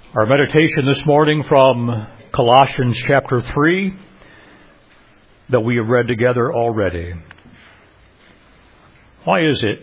Our meditation this morning from Colossians chapter 3 that we have read together already. Why is it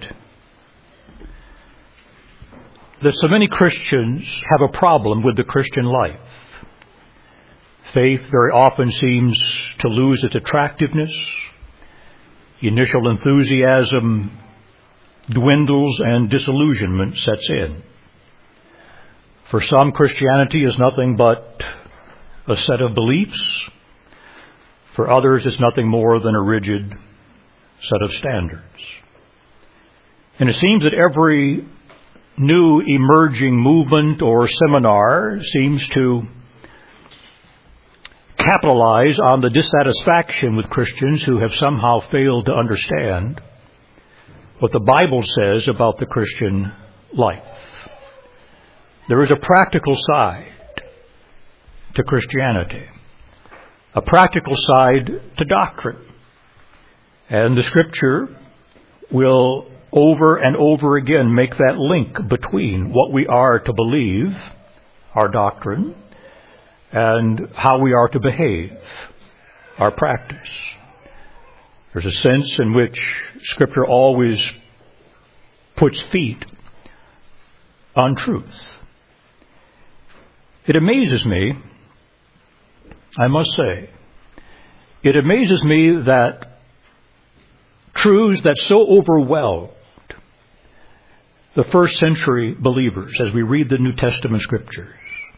that so many Christians have a problem with the Christian life? Faith very often seems to lose its attractiveness. Initial enthusiasm dwindles and disillusionment sets in. For some, Christianity is nothing but a set of beliefs. For others, it's nothing more than a rigid set of standards. And it seems that every new emerging movement or seminar seems to capitalize on the dissatisfaction with Christians who have somehow failed to understand what the Bible says about the Christian life. There is a practical side to Christianity, a practical side to doctrine. And the Scripture will over and over again make that link between what we are to believe, our doctrine, and how we are to behave, our practice. There's a sense in which Scripture always puts feet on truth. It amazes me, I must say, it amazes me that truths that so overwhelmed the first century believers as we read the New Testament Scriptures,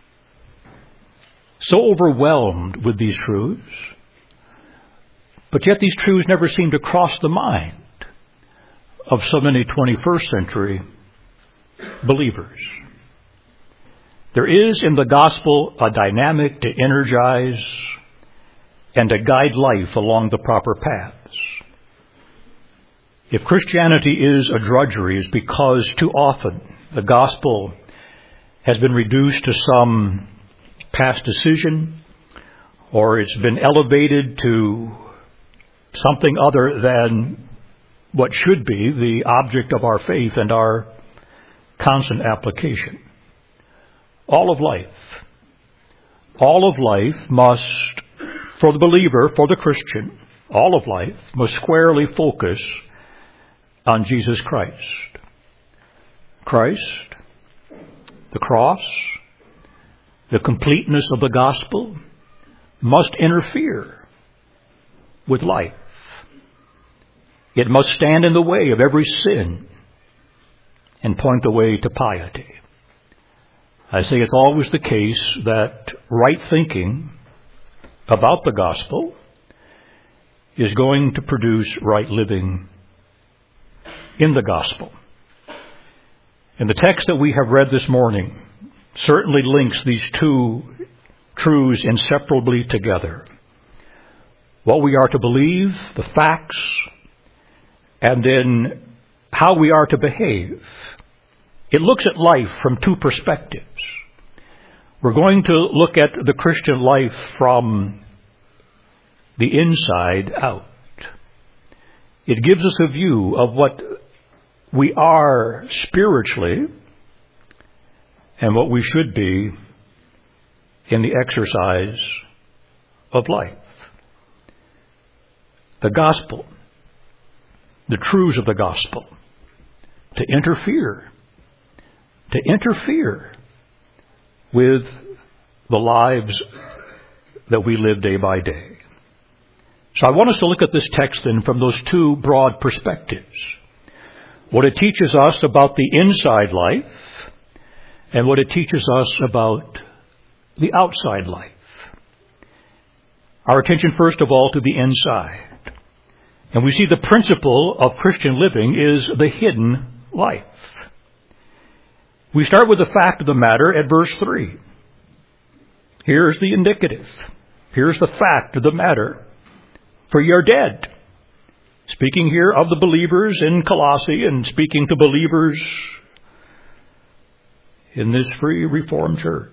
so overwhelmed with these truths, but yet these truths never seem to cross the mind of so many 21st century believers. There is in the gospel a dynamic to energize and to guide life along the proper paths. If Christianity is a drudgery, it's because too often the gospel has been reduced to some past decision, or it's been elevated to something other than what should be the object of our faith and our constant application. All of life must, for the believer, for the Christian, all of life must squarely focus on Jesus Christ. Christ, the cross, the completeness of the gospel must interfere with life. It must stand in the way of every sin and point the way to piety. I say it's always the case that right thinking about the gospel is going to produce right living in the gospel. And the text that we have read this morning certainly links these two truths inseparably together. What we are to believe, the facts, and then how we are to behave. It looks at life from two perspectives. We're going to look at the Christian life from the inside out. It gives us a view of what we are spiritually and what we should be in the exercise of life. The gospel, the truths of the gospel, to interfere with the lives that we live day by day. So I want us to look at this text then from those two broad perspectives. What it teaches us about the inside life and what it teaches us about the outside life. Our attention first of all to the inside. And we see the principle of Christian living is the hidden life. We start with the fact of the matter at verse 3. Here's the indicative. Here's the fact of the matter. For you're dead. Speaking here of the believers in Colossae and speaking to believers in this free Reformed church.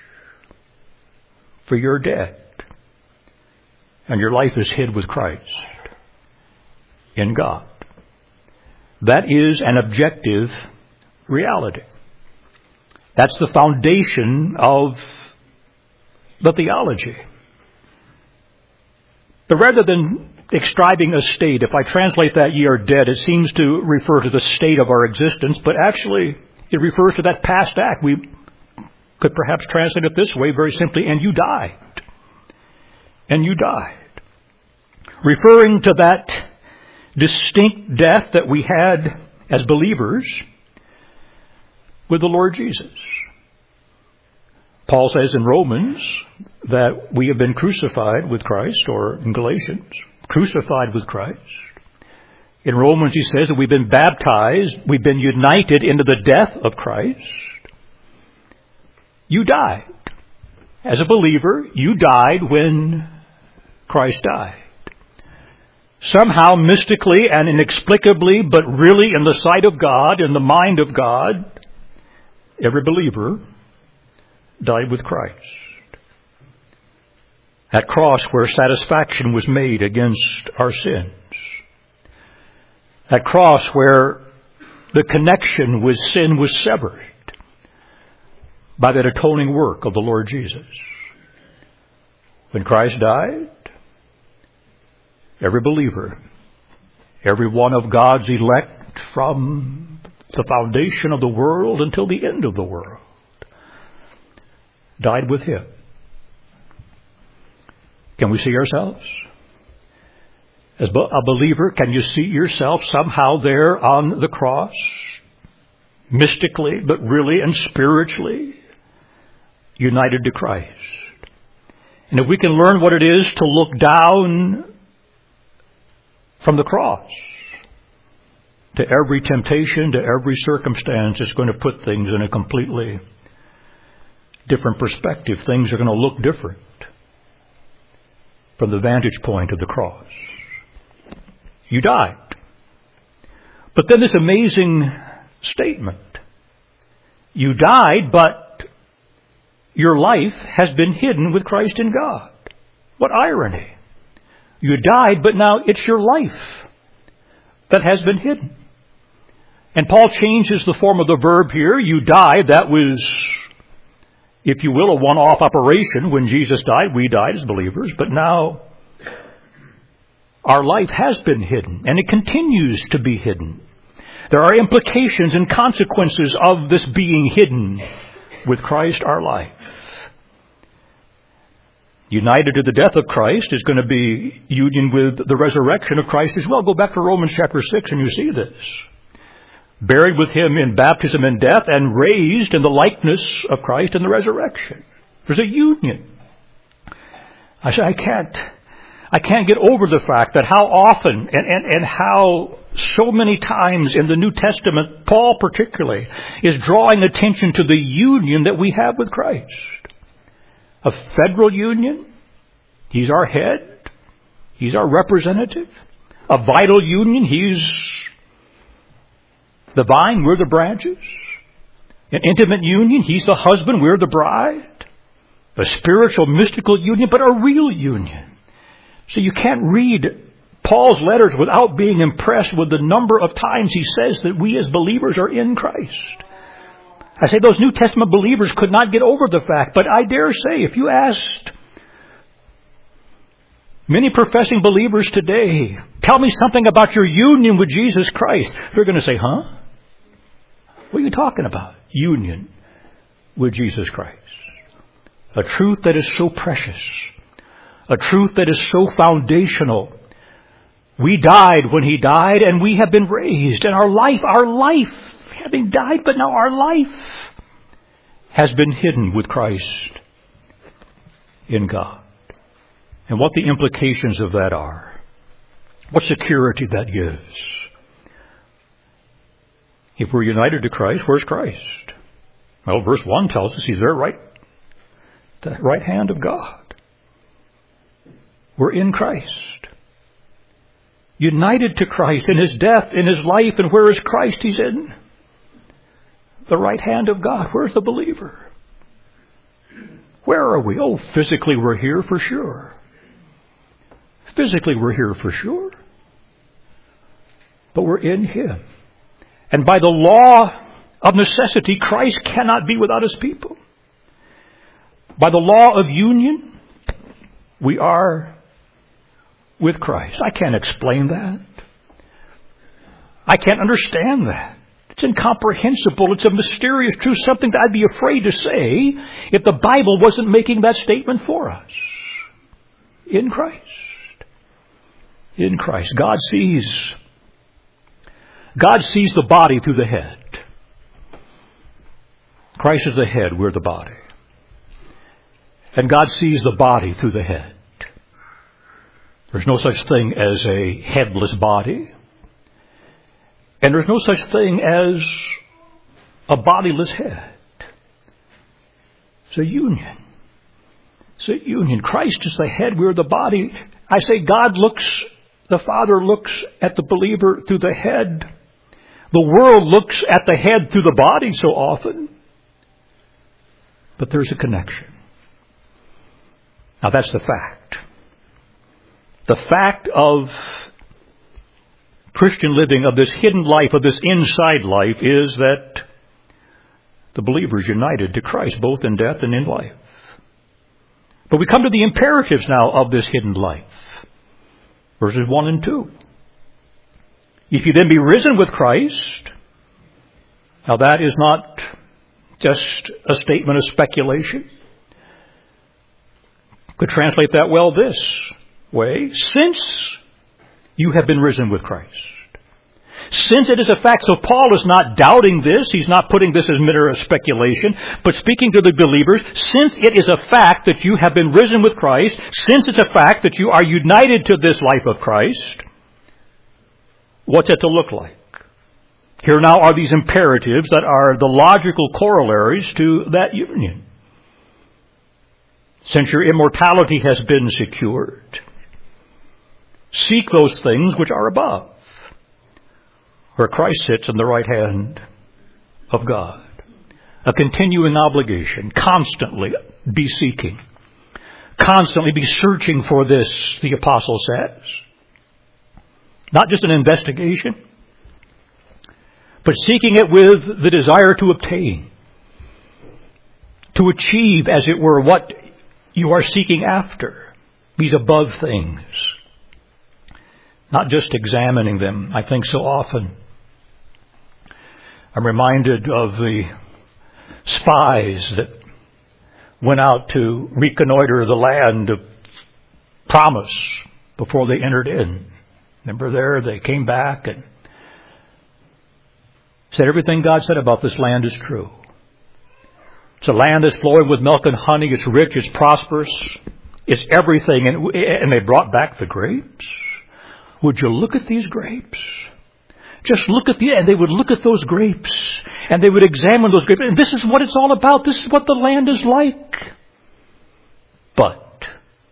For you're dead. And your life is hid with Christ in God. That is an objective reality. That's the foundation of the theology. But rather than describing a state, if I translate that ye are dead, it seems to refer to the state of our existence, but actually it refers to that past act. We could perhaps translate it this way very simply, and you died. And you died. Referring to that distinct death that we had as believers with the Lord Jesus. Paul says in Romans that we have been crucified with Christ, or in Galatians, crucified with Christ. In Romans he says that we've been baptized, we've been united into the death of Christ. You died. As a believer, you died when Christ died. Somehow, mystically and inexplicably, but really in the sight of God, in the mind of God, every believer died with Christ. That cross where satisfaction was made against our sins. That cross where the connection with sin was severed by that atoning work of the Lord Jesus. When Christ died, every believer, every one of God's elect from the foundation of the world until the end of the world, died with Him. Can we see ourselves? As a believer, can you see yourself somehow there on the cross? Mystically, but really and spiritually united to Christ. And if we can learn what it is to look down from the cross to every temptation, to every circumstance, it's going to put things in a completely different perspective. Things are going to look different from the vantage point of the cross. You died. But then this amazing statement. You died, but your life has been hidden with Christ in God. What irony. You died, but now it's your life that has been hidden. And Paul changes the form of the verb here. You died. That was, if you will, a one-off operation. When Jesus died, we died as believers. But now our life has been hidden, and it continues to be hidden. There are implications and consequences of this being hidden with Christ, our life. United to the death of Christ is going to be union with the resurrection of Christ as well. Go back to Romans chapter 6 and you see this. Buried with Him in baptism and death, and raised in the likeness of Christ in the resurrection. There's a union. I say, I can't get over the fact that how often and how so many times in the New Testament, Paul particularly, is drawing attention to the union that we have with Christ. A federal union. He's our head. He's our representative. A vital union. He's the vine, we're the branches. An intimate union. He's the husband, we're the bride. A spiritual, mystical union, but a real union. So you can't read Paul's letters without being impressed with the number of times he says that we as believers are in Christ. I say those New Testament believers could not get over the fact, but I dare say if you asked many professing believers today, tell me something about your union with Jesus Christ, they're going to say, huh? What are you talking about? Union with Jesus Christ. A truth that is so precious. A truth that is so foundational. We died when He died, and we have been raised. And our life, having died, but now our life has been hidden with Christ in God. And what the implications of that are. What security that gives. If we're united to Christ, where's Christ? Well, verse 1 tells us He's there the right hand of God. We're in Christ. United to Christ in His death, in His life, and where is Christ? He's in the right hand of God. Where's the believer? Where are we? Oh, physically we're here for sure. Physically we're here for sure. But we're in Him. And by the law of necessity, Christ cannot be without his people. By the law of union, we are with Christ. I can't explain that. I can't understand that. It's incomprehensible. It's a mysterious truth, something that I'd be afraid to say if the Bible wasn't making that statement for us. In Christ. In Christ. God sees the body through the head. Christ is the head, we're the body. And God sees the body through the head. There's no such thing as a headless body. And there's no such thing as a bodiless head. It's a union. It's a union. Christ is the head, we're the body. I say the Father looks at the believer through the head. The world looks at the head through the body so often. But there's a connection. Now that's the fact. The fact of Christian living, of this hidden life, of this inside life, is that the believer is united to Christ, both in death and in life. But we come to the imperatives now of this hidden life. Verses 1 and 2. If you then be risen with Christ, now that is not just a statement of speculation. Could translate that well this way: since you have been risen with Christ. Since it is a fact, so Paul is not doubting this, he's not putting this as matter of speculation, but speaking to the believers, since it is a fact that you have been risen with Christ, since it's a fact that you are united to this life of Christ, what's it to look like? Here now are these imperatives that are the logical corollaries to that union. Since your immortality has been secured, seek those things which are above, where Christ sits on the right hand of God. A continuing obligation. Constantly be seeking. Constantly be searching for this, the apostle says. Not just an investigation, but seeking it with the desire to obtain. To achieve, as it were, what you are seeking after. These above things. Not just examining them. I think so often I'm reminded of the spies that went out to reconnoiter the land of promise before they entered in. Remember there, they came back and said everything God said about this land is true. It's a land that's flowing with milk and honey. It's rich, it's prosperous, it's everything. And they brought back the grapes. Would you look at these grapes? Just look at and they would look at those grapes, and they would examine those grapes, and this is what it's all about. This is what the land is like. But,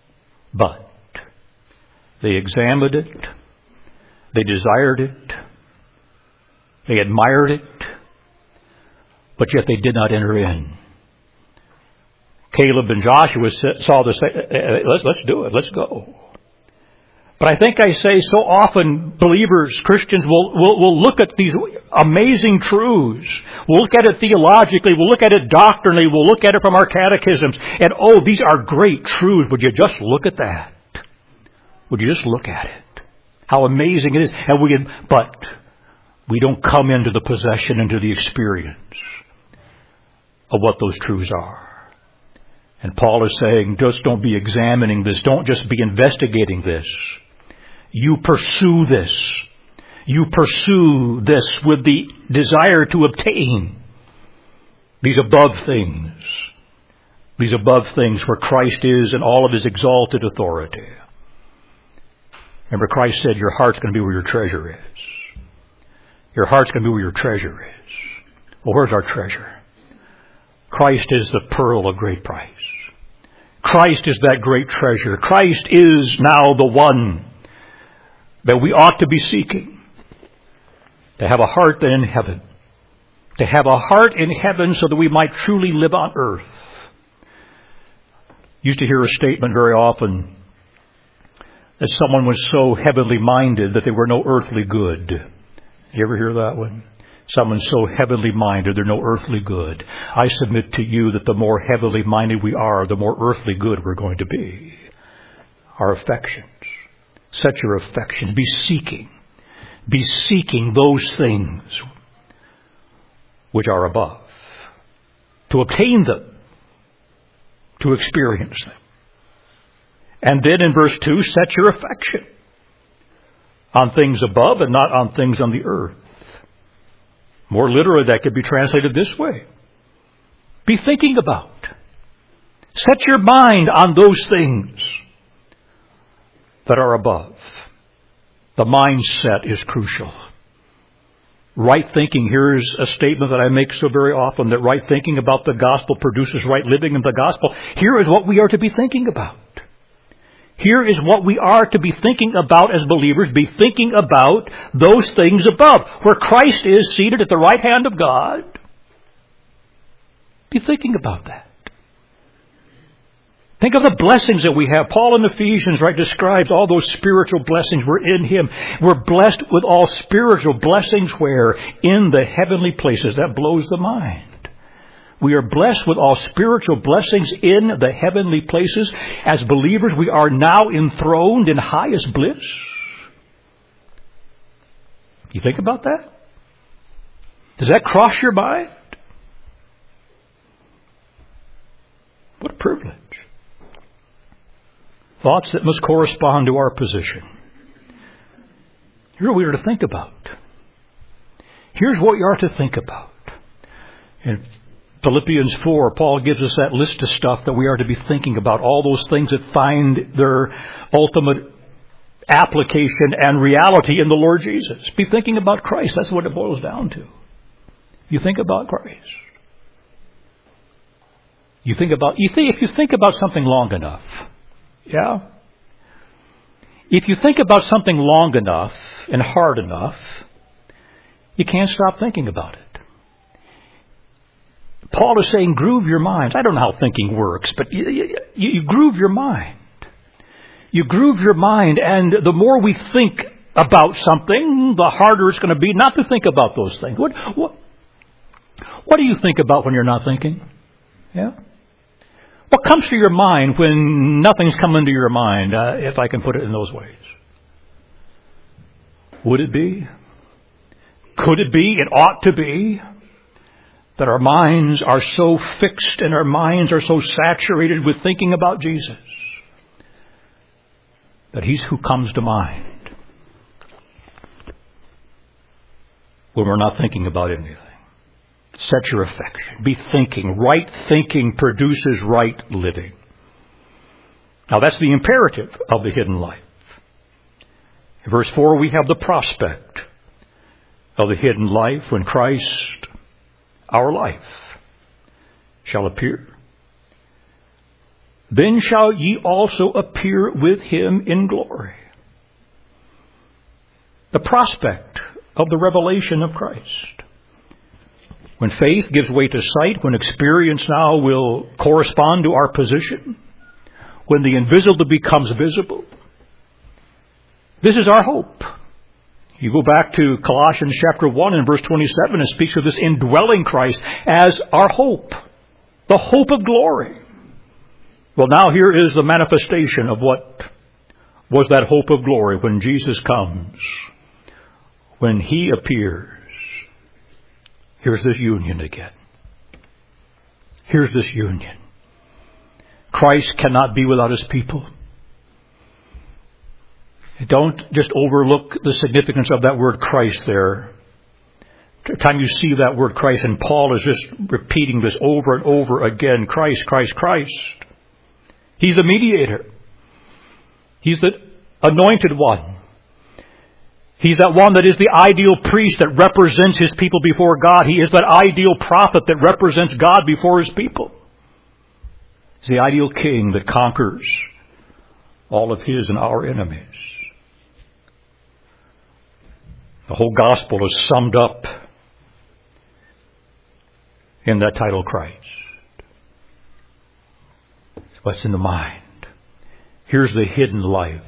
they examined it, they desired it, they admired it, but yet they did not enter in. Caleb and Joshua saw this, let's do it, let's go. But I think I say so often believers, Christians, will look at these amazing truths. We'll look at it theologically. We'll look at it doctrinally. We'll look at it from our catechisms. And these are great truths. Would you just look at that? Would you just look at it? How amazing it is. But we don't come into the possession, into the experience of what those truths are. And Paul is saying, just don't be examining this. Don't just be investigating this. You pursue this. You pursue this with the desire to obtain these above things. These above things where Christ is in all of his exalted authority. Remember, Christ said your heart's going to be where your treasure is. Your heart's going to be where your treasure is. Well, where's our treasure? Christ is the pearl of great price. Christ is that great treasure. Christ is now the one that we ought to be seeking. To have a heart in heaven. To have a heart in heaven so that we might truly live on earth. Used to hear a statement very often that someone was so heavenly minded that they were no earthly good. You ever hear that one? Someone so heavenly minded, they're no earthly good. I submit to you that the more heavenly minded we are, the more earthly good we're going to be. Our affections. Set your affection. Be seeking those things which are above. To obtain them. To experience them. And then in verse 2, set your affection on things above and not on things on the earth. More literally, that could be translated this way. Be thinking about. Set your mind on those things that are above. The mindset is crucial. Right thinking, here's a statement that I make so very often, that right thinking about the gospel produces right living in the gospel. Here is what we are to be thinking about. Here is what we are to be thinking about as believers. Be thinking about those things above, where Christ is seated at the right hand of God. Be thinking about that. Think of the blessings that we have. Paul in Ephesians, right, describes all those spiritual blessings. We're in Him. We're blessed with all spiritual blessings where? In the heavenly places. That blows the mind. We are blessed with all spiritual blessings in the heavenly places. As believers, we are now enthroned in highest bliss. You think about that? Does that cross your mind? What a privilege. Thoughts that must correspond to our position. Here's what we are to think about. Here's what you are to think about. In Philippians 4, Paul gives us that list of stuff that we are to be thinking about. All those things that find their ultimate application and reality in the Lord Jesus. Be thinking about Christ. That's what it boils down to. You think about Christ. If you think about something long enough, yeah? If you think about something long enough and hard enough, you can't stop thinking about it. Paul is saying, groove your minds. I don't know how thinking works, but you groove your mind. You groove your mind, and the more we think about something, the harder it's going to be not to think about those things. What do you think about when you're not thinking? Yeah? What comes to your mind when nothing's coming to your mind, if I can put it in those ways? Would it be? Could it be? It ought to be that our minds are so fixed and our minds are so saturated with thinking about Jesus that He's who comes to mind when we're not thinking about anything. Set your affection. Be thinking. Right thinking produces right living. Now that's the imperative of the hidden life. In verse 4 we have the prospect of the hidden life when Christ, our life, shall appear. Then shall ye also appear with Him in glory. The prospect of the revelation of Christ. When faith gives way to sight, when experience now will correspond to our position, when the invisible becomes visible. This is our hope. You go back to Colossians chapter 1 and verse 27, and speaks of this indwelling Christ as our hope. The hope of glory. Well, now here is the manifestation of what was that hope of glory when Jesus comes. When He appears. Here's this union again. Here's this union. Christ cannot be without His people. Don't just overlook the significance of that word Christ there. Every time you see that word Christ, and Paul is just repeating this over and over again, Christ, Christ, Christ. He's the mediator. He's the anointed one. He's that one that is the ideal priest that represents His people before God. He is that ideal prophet that represents God before His people. He's the ideal king that conquers all of His and our enemies. The whole gospel is summed up in that title, Christ. What's in the mind? Here's the hidden life.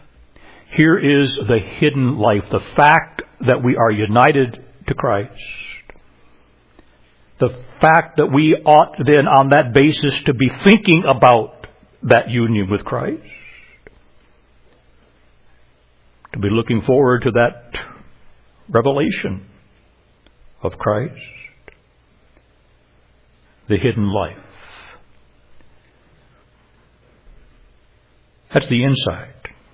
Here is the hidden life. The fact that we are united to Christ. the fact that we ought then on that basis to be thinking about that union with Christ, to be looking forward to that revelation of Christ, the hidden life. That's the inside.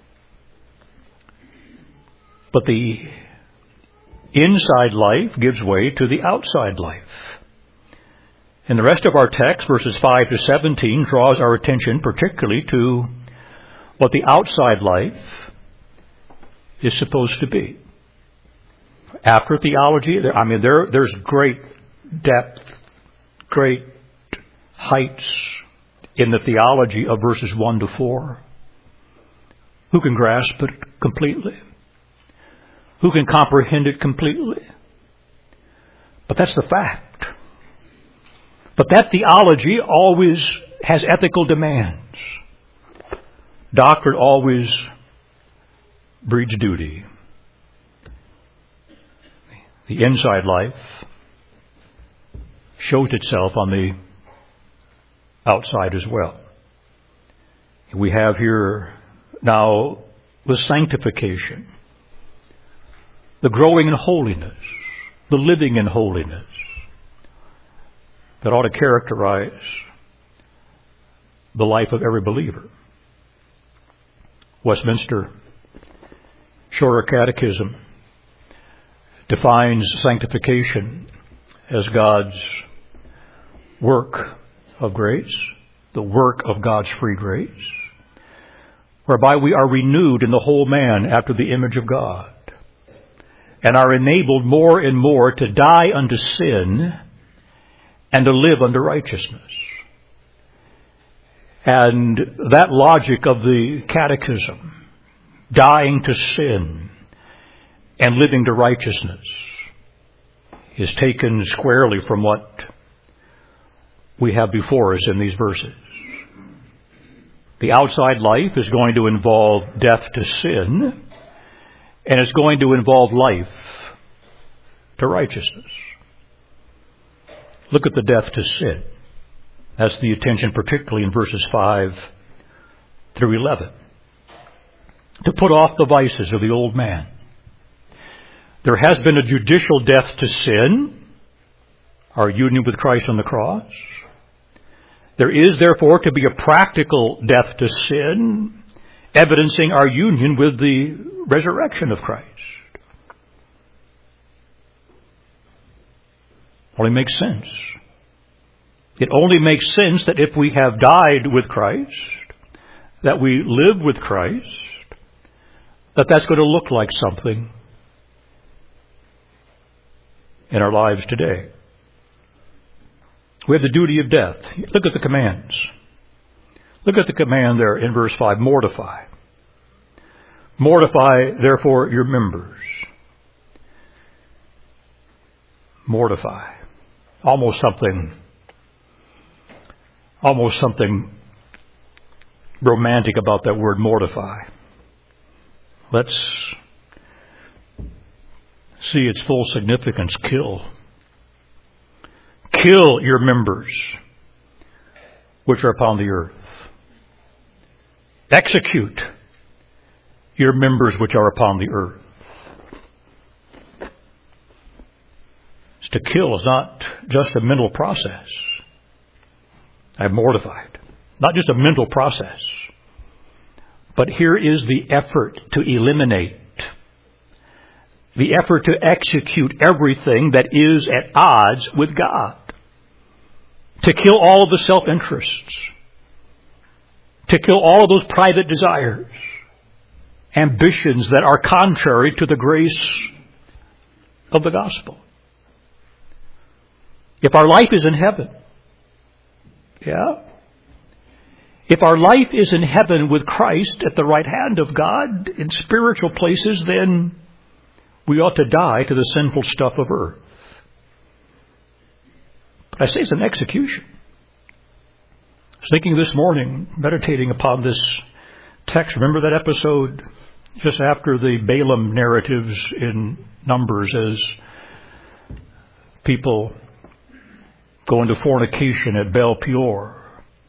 But the inside life gives way to the outside life. And the rest of our text, verses 5 to 17, draws our attention particularly to what the outside life is supposed to be. After theology, there's great depth, great heights in the theology of verses 1 to 4. Who can grasp it completely? Who can comprehend it completely? But that's the fact. But that theology always has ethical demands. Doctrine always breeds duty. The inside life shows itself on the outside as well. We have here now the sanctification, the growing in holiness, the living in holiness that ought to characterize the life of every believer. Westminster Shorter Catechism defines sanctification as God's work of grace, the work of God's free grace, whereby we are renewed in the whole man after the image of God, and are enabled more and more to die unto sin and to live unto righteousness. And that logic of the Catechism, dying to sin and living to righteousness, is taken squarely from what we have before us in these verses. The outside life is going to involve death to sin, and it's going to involve life to righteousness. Look at the death to sin. That's the attention particularly in verses 5 through 11. To put off the vices of the old man. There has been a judicial death to sin, our union with Christ on the cross. There is therefore to be a practical death to sin, evidencing our union with the resurrection of Christ. Only makes sense. It only makes sense that if we have died with Christ, that we live with Christ, that's going to look like something in our lives today. We have the duty of death. Look at the commands. Look at the command there in verse 5, mortify. Mortify, therefore, your members. Mortify. Almost something romantic about that word mortify. Let's see its full significance. Kill. Kill your members which are upon the earth. Execute your members which are upon the earth. To kill is not just a mental process. I'm mortified. Not just a mental process. But here is the effort to eliminate. The effort to execute everything that is at odds with God. To kill all of the self-interests. To kill all of those private desires. Ambitions that are contrary to the grace of the gospel. If our life is in heaven, if our life is in heaven with Christ at the right hand of God in spiritual places, then we ought to die to the sinful stuff of earth. But I say it's an execution. I was thinking this morning, meditating upon this text. Remember that episode just after the Balaam narratives in Numbers, as people go into fornication at Baal Peor,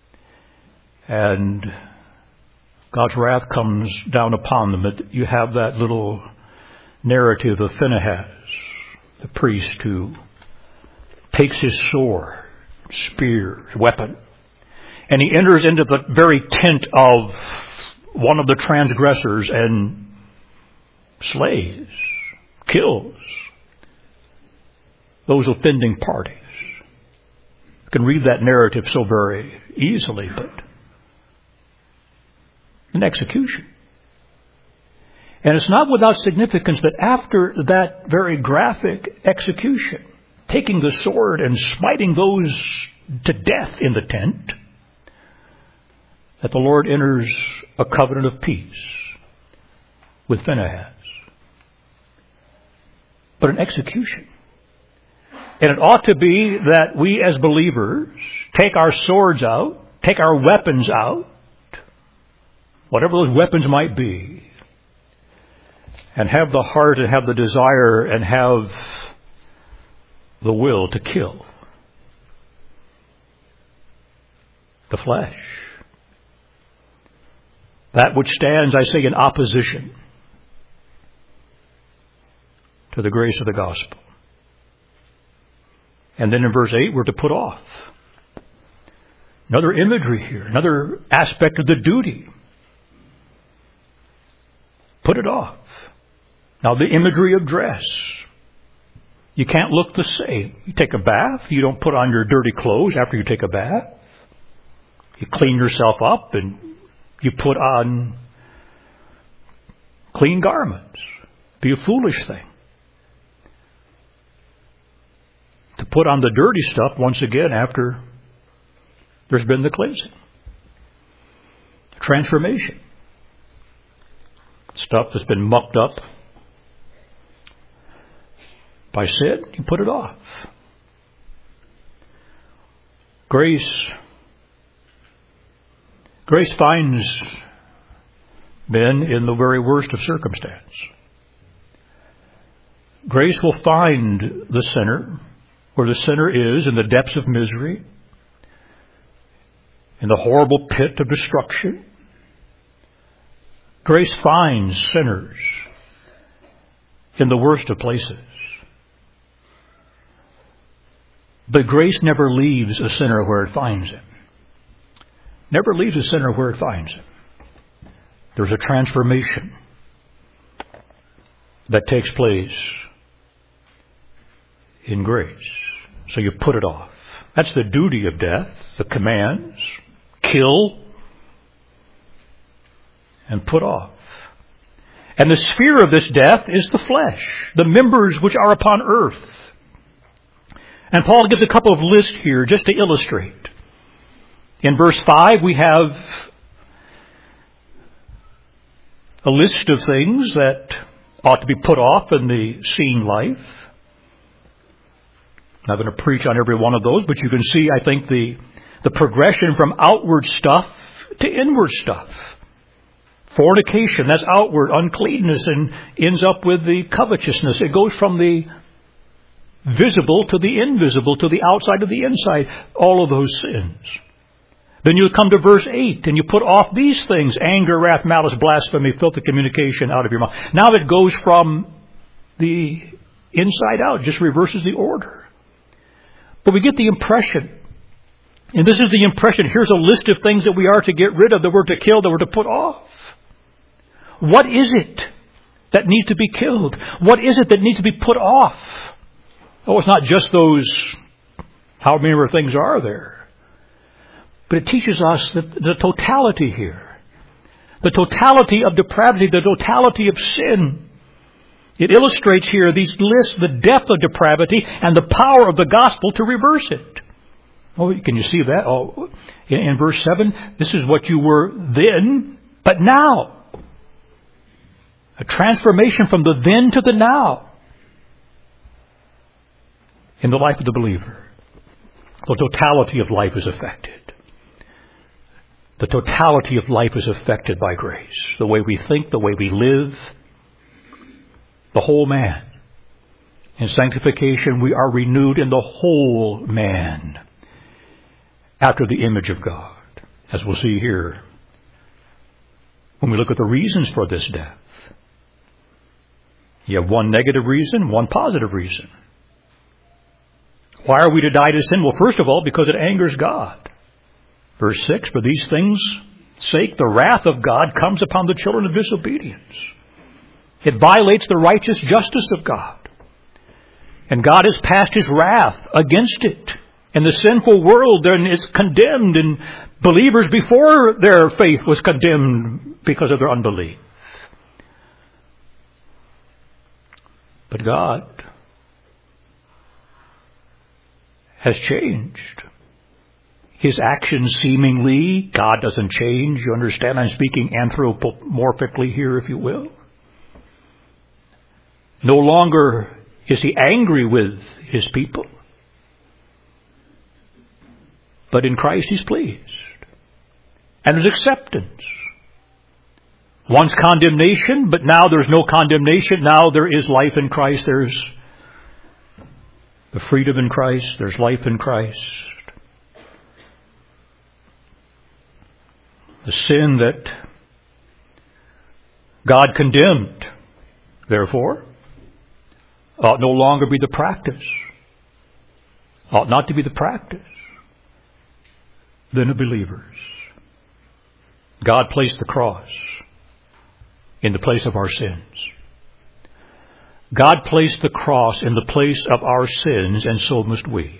and God's wrath comes down upon them. You have that little narrative of Phinehas, the priest who takes his sword, spear, weapon, and he enters into the very tent of one of the transgressors and slays, kills those offending parties. You can read that narrative so very easily, but an execution. And it's not without significance that after that very graphic execution, taking the sword and smiting those to death in the tent, that the Lord enters a covenant of peace with Phinehas. But an execution. And it ought to be that we as believers take our swords out, take our weapons out, whatever those weapons might be, and have the heart and have the desire and have the will to kill the flesh. That which stands, I say, in opposition to the grace of the gospel. And then in verse 8, we're to put off. Another imagery here, another aspect of the duty. Put it off. Now the imagery of dress. You can't look the same. You take a bath, you don't put on your dirty clothes after you take a bath. You clean yourself up and you put on clean garments. Be a foolish thing. To put on the dirty stuff once again after there's been the cleansing. Transformation. Stuff that's been mucked up by sin, you put it off. Grace finds men in the very worst of circumstance. Grace will find the sinner where the sinner is, in the depths of misery, in the horrible pit of destruction. Grace finds sinners in the worst of places. But grace never leaves a sinner where it finds him. Never leaves a sinner where it finds him. There's a transformation that takes place in grace. So you put it off. That's the duty of death, the commands. Kill and put off. And the sphere of this death is the flesh, the members which are upon earth. And Paul gives a couple of lists here just to illustrate. In verse 5 we have a list of things that ought to be put off in the seen life. I'm not going to preach on every one of those, but you can see, I think, the progression from outward stuff to inward stuff. Fornication, that's outward. Uncleanness, and ends up with the covetousness. It goes from the visible to the invisible, to the outside to the inside. All of those sins. Then you come to verse 8, and you put off these things: anger, wrath, malice, blasphemy, filthy communication out of your mouth. Now it goes from the inside out, just reverses the order. But we get the impression, and this is the impression, here's a list of things that we are to get rid of, that we're to kill, that we're to put off. What is it that needs to be killed? What is it that needs to be put off? Oh, it's not just those, how many things are there? But it teaches us that the totality here, the totality of depravity, the totality of sin. It illustrates here these lists, the depth of depravity and the power of the gospel to reverse it. Oh, can you see that? Oh, in verse 7, this is what you were then, but now. A transformation from the then to the now in the life of the believer. The totality of life is affected. The totality of life is affected by grace. The way we think, the way we live, the whole man. In sanctification, we are renewed in the whole man. after the image of God, as we'll see here when we look at the reasons for this death. You have one negative reason, one positive reason. Why are we to die to sin? Well, first of all, because it angers God. Verse 6, for these things' sake, the wrath of God comes upon the children of disobedience. It violates the righteous justice of God. And God has passed His wrath against it. And the sinful world then is condemned, and believers before their faith was condemned because of their unbelief. But God has changed. His actions seemingly, God doesn't change. You understand? I'm speaking anthropomorphically here, if you will. No longer is He angry with His people. But in Christ He's pleased. And there's acceptance. Once condemnation, but now there's no condemnation. Now there is life in Christ. There's the freedom in Christ. There's life in Christ. The sin that God condemned, therefore, ought no longer be the practice. Ought not to be the practice than of believers. God placed the cross in the place of our sins. God placed the cross in the place of our sins, and so must we.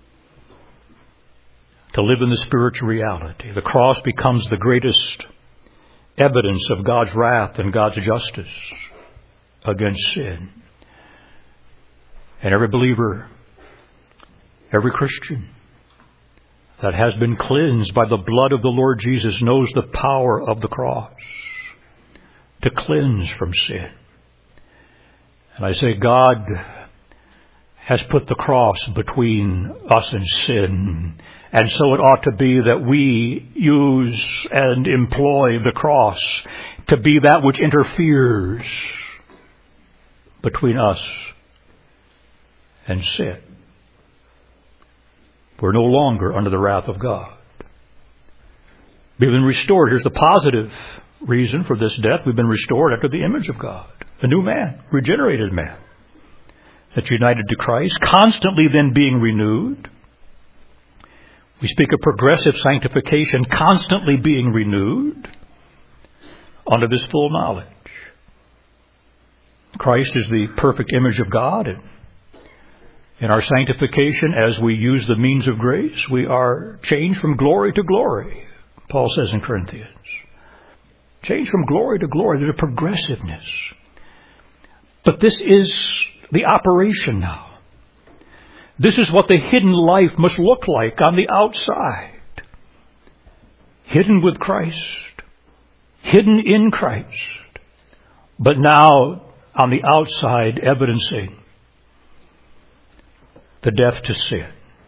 To live in the spiritual reality. The cross becomes the greatest evidence of God's wrath and God's justice against sin. And every believer, every Christian that has been cleansed by the blood of the Lord Jesus knows the power of the cross to cleanse from sin. And I say God has put the cross between us and sin. And so it ought to be that we use and employ the cross to be that which interferes between us and sin. We're no longer under the wrath of God. We've been restored. Here's the positive reason for this death. We've been restored after the image of God. A new man, regenerated man, that's united to Christ, constantly then being renewed. We speak of progressive sanctification, constantly being renewed under this full knowledge. Christ is the perfect image of God, and in our sanctification, as we use the means of grace, we are changed from glory to glory, Paul says in Corinthians. Changed from glory to glory. There's a progressiveness. But this is the operation now. This is what the hidden life must look like on the outside. Hidden with Christ. Hidden in Christ. But now on the outside evidencing the death to sin.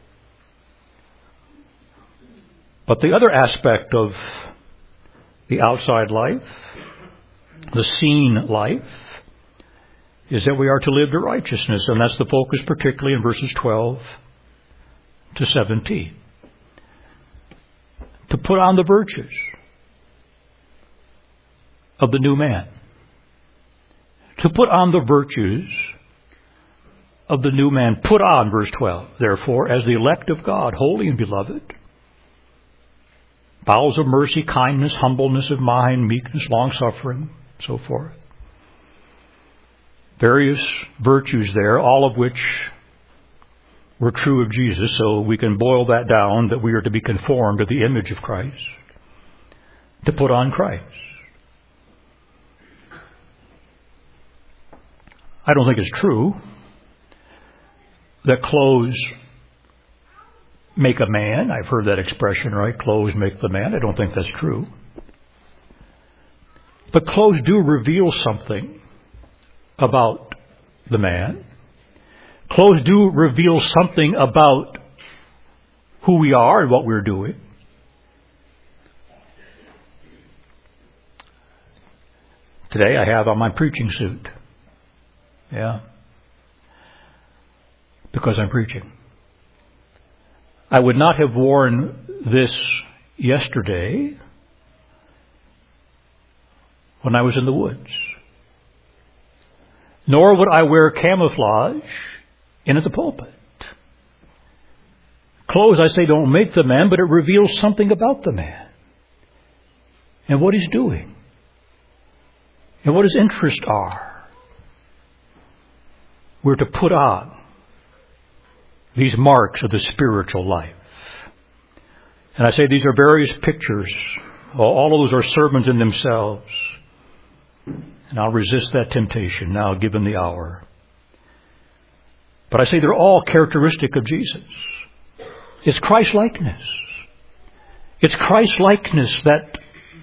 But the other aspect of the outside life, the seen life, is that we are to live to righteousness, and that's the focus particularly in verses 12 to 17. To put on the virtues of the new man. To put on the virtues of the new man. Put on, verse 12, therefore, as the elect of God, holy and beloved, bowels of mercy, kindness, humbleness of mind, meekness, long-suffering, so forth. Various virtues there, all of which were true of Jesus, so we can boil that down that we are to be conformed to the image of Christ, to put on Christ. I don't think it's true that clothes make a man. I've heard that expression, right? Clothes make the man. I don't think that's true. But clothes do reveal something about the man. Clothes do reveal something about who we are and what we're doing. Today I have on my preaching suit. Yeah. Because I'm preaching. I would not have worn this yesterday when I was in the woods. Nor would I wear camouflage in at the pulpit. Clothes, I say, don't make the man, but it reveals something about the man and what he's doing and what his interests are. We're to put on these marks of the spiritual life. And I say these are various pictures. All of those are sermons in themselves. And I'll resist that temptation now, given the hour. But I say they're all characteristic of Jesus. It's Christ-likeness. It's Christ-likeness that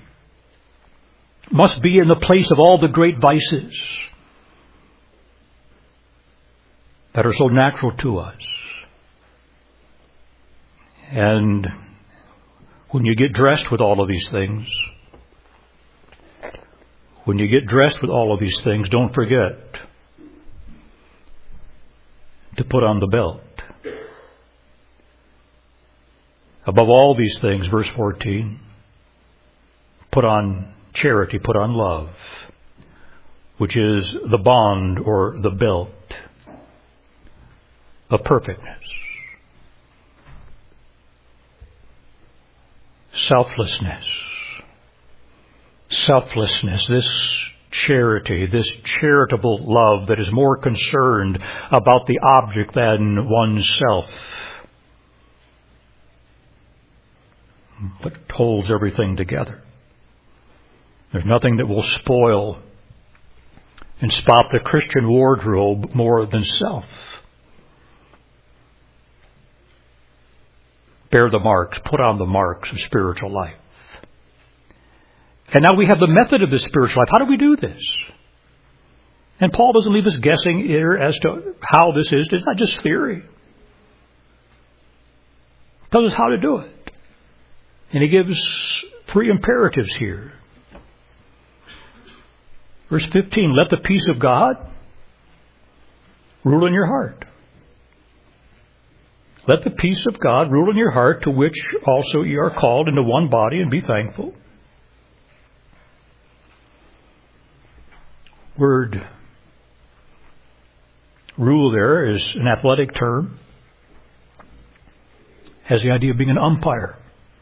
must be in the place of all the great vices that are so natural to us. And when you get dressed with all of these things, don't forget to put on the belt. Above all these things, verse 14, put on charity, put on love, which is the bond or the belt of perfectness. Selflessness, this charity, this charitable love that is more concerned about the object than oneself, but holds everything together. There's nothing that will spoil and spot the Christian wardrobe more than self. Bear the marks, put on the marks of spiritual life. And now we have the method of the spiritual life. How do we do this? And Paul doesn't leave us guessing here as to how this is. It's not just theory. He tells us how to do it. And he gives 3 imperatives here. Verse 15, let the peace of God rule in your heart. Let the peace of God rule in your heart, to which also ye are called into one body, and be thankful. Word rule there is an athletic term. Has the idea of being an umpire.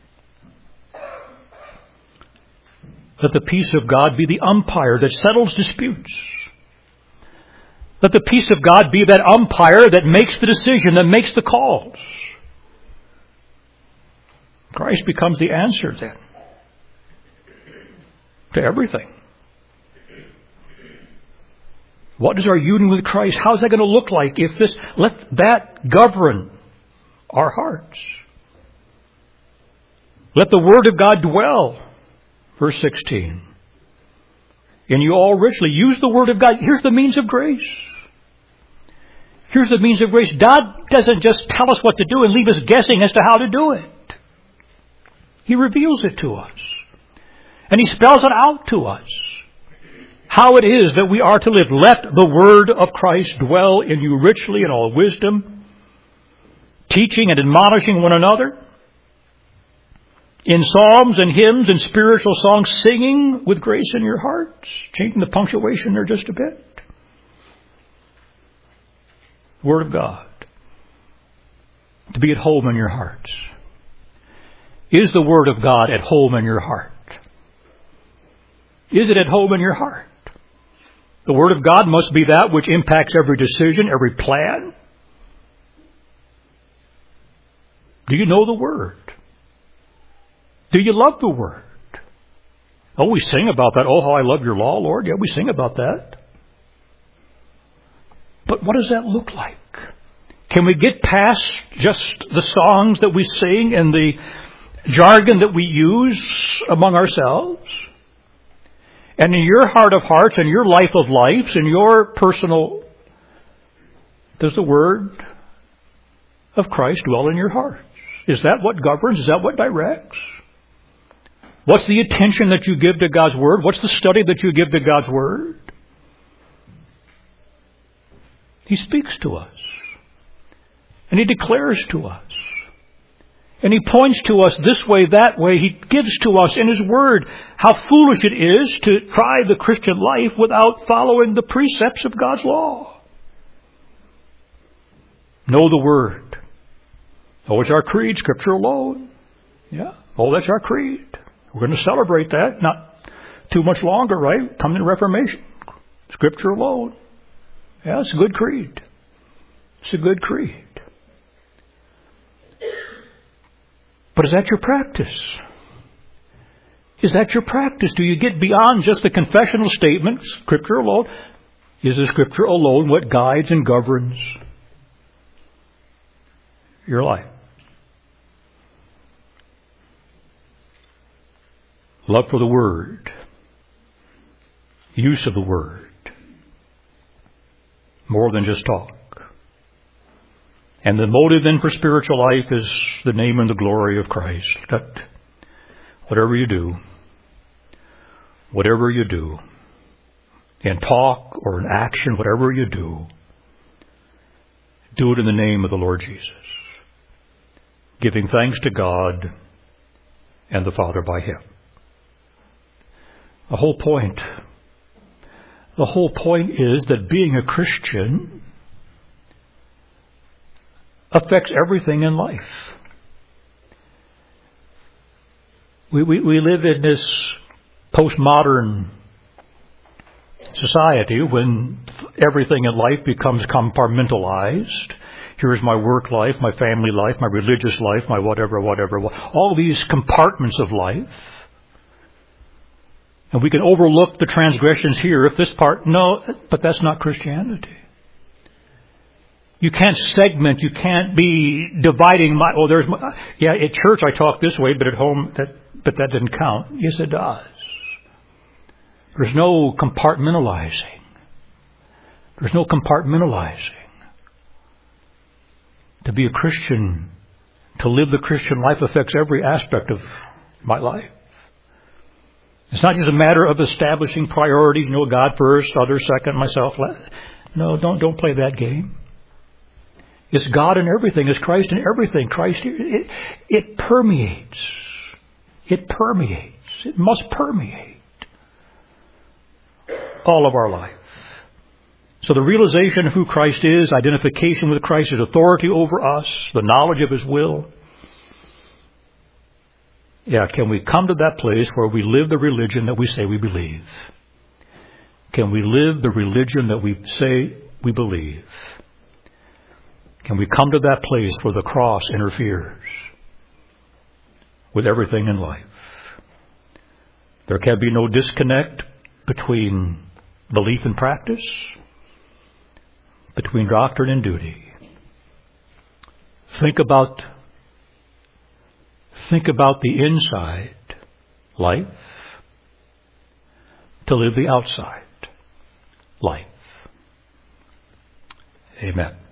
Let the peace of God be the umpire that settles disputes. Let the peace of God be that umpire that makes the decision, that makes the calls. Christ becomes the answer then to everything. What is our union with Christ? How is that going to look like if this, let that govern our hearts. Let the Word of God dwell. Verse 16. And you all richly use the Word of God. Here's the means of grace. Here's the means of grace. God doesn't just tell us what to do and leave us guessing as to how to do it. He reveals it to us. And He spells it out to us. How it is that we are to live. Let the Word of Christ dwell in you richly in all wisdom, teaching and admonishing one another, in psalms and hymns and spiritual songs, singing with grace in your hearts. Changing the punctuation there just a bit. Word of God. To be at home in your hearts. Is the Word of God at home in your heart? Is it at home in your heart? The Word of God must be that which impacts every decision, every plan. Do you know the Word? Do you love the Word? Oh, we sing about that. Oh, how I love your law, Lord. Yeah, we sing about that. But what does that look like? Can we get past just the songs that we sing and the jargon that we use among ourselves? And in your heart of hearts and your life of lives and your personal, does the Word of Christ dwell in your hearts? Is that what governs? Is that what directs? What's the attention that you give to God's Word? What's the study that you give to God's Word? He speaks to us. And He declares to us. And He points to us this way, that way. He gives to us in His Word how foolish it is to try the Christian life without following the precepts of God's law. Know the Word. Oh, it's our creed, Scripture alone. Yeah. Oh, that's our creed. We're going to celebrate that. Not too much longer, right? Coming to Reformation. Scripture alone. Yeah, it's a good creed. It's a good creed. But is that your practice? Is that your practice? Do you get beyond just the confessional statement, Scripture alone? Is the Scripture alone what guides and governs your life? Love for the Word. Use of the Word. More than just talk. And the motive then for spiritual life is the name and the glory of Christ. That whatever you do, in talk or in action, whatever you do it in the name of the Lord Jesus. Giving thanks to God and the Father by Him. The whole point is that being a Christian affects everything in life. We live in this postmodern society when everything in life becomes compartmentalized. Here's my work life, my family life, my religious life, my whatever. All these compartments of life. And we can overlook the transgressions here if this part, no, but that's not Christianity. You can't segment, you can't be dividing at church I talk this way, but at home, that doesn't count. Yes, it does. There's no compartmentalizing. To be a Christian, to live the Christian life affects every aspect of my life. It's not just a matter of establishing priorities, God first, others second, myself last. No, don't play that game. It's God in everything. It's Christ in everything. Christ, it permeates. It must permeate all of our life. So the realization of who Christ is, identification with Christ, His authority over us, the knowledge of His will. Yeah, can we come to that place where we live the religion that we say we believe? Can we live the religion that we say we believe? Can we come to that place where the cross interferes with everything in life? There can be no disconnect between belief and practice, between doctrine and duty. Think about the inside life to live the outside life. Amen.